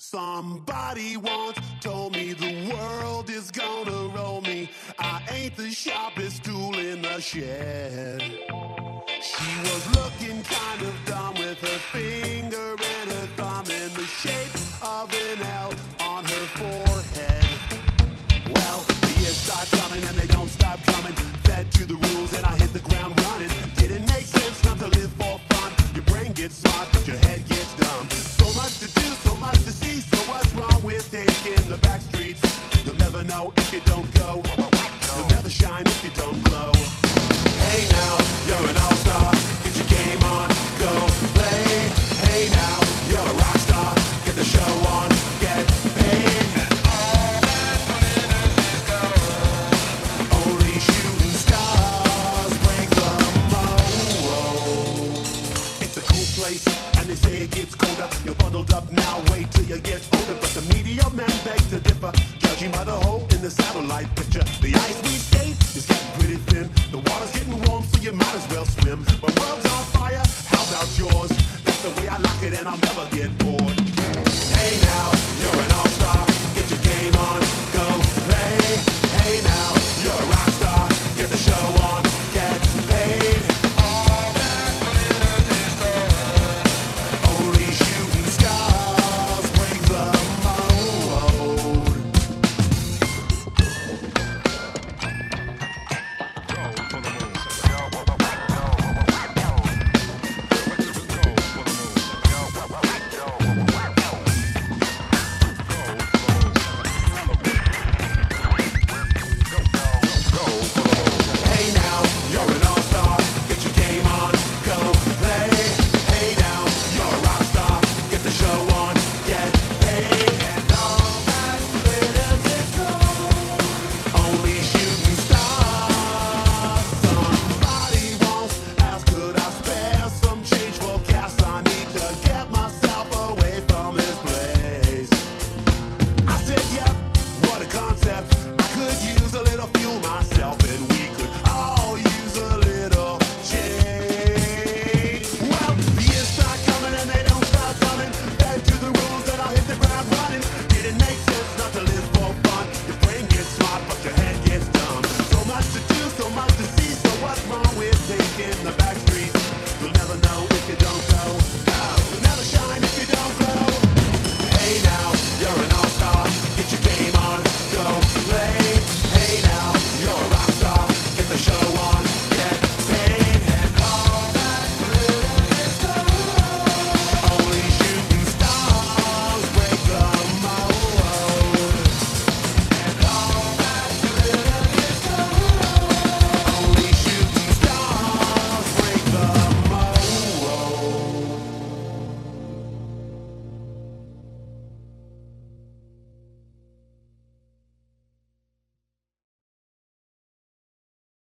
Somebody once told me the world is gonna roll me. I ain't the sharpest tool in the shed. She was looking kind of dumb with her finger and her thumb in the shape of an L on her forehead. Well, the years start coming and they don't stop coming. Fed to the rules and I hit the ground running. Didn't make sense not to live for fun. Your brain gets smart, but your head gets dumb. So much to do, so much to see. So what's wrong with taking the back streets? You'll never know if you don't go. You'll never shine if you don't glow. Hey now, you're an all-star. Get your game on, go play. Hey now, you're a rock star. Get the show on, get paid. Only shooting stars break the mold. It's a cool place, and they say it gets colder. You're bundled up now, wait till you get older. But the media man begs to differ, judging by the hole in the satellite picture. The ice we skate is getting pretty thin. The water's getting warm, so you might as well swim. My world's on fire, how about yours?